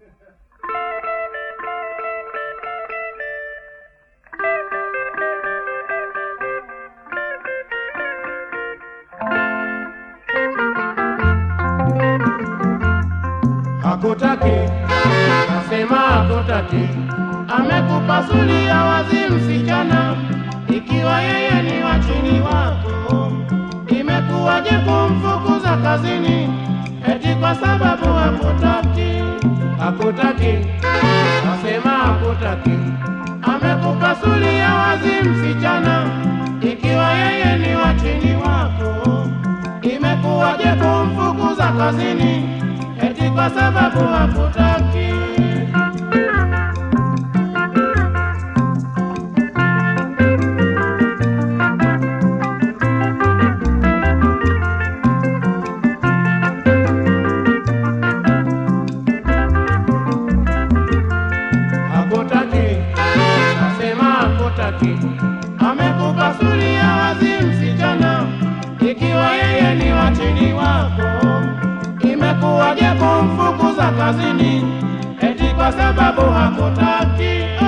Hakutaki, nasema hakutaki. Amekupasulia wazi msichana, ikiwa yeye ni wa chini wako. Imekuwaje kumfukuza kazini, eti kwa sababu hakutaki? Hakutaki, nasema hakutaki. Amekupasulia wazi msichana, ikiwa yeye ni wa chini wako. Imekuwaje kumfukuza kazini, eti kwa sababu hakutaki? Hakutaki, nasema hakutaki. Amekupasulia wazi msichana, ikiwa yeye ni wa chini wako. Imekuwaje kumfukuza kazini, eti kwa sababu hakutaki?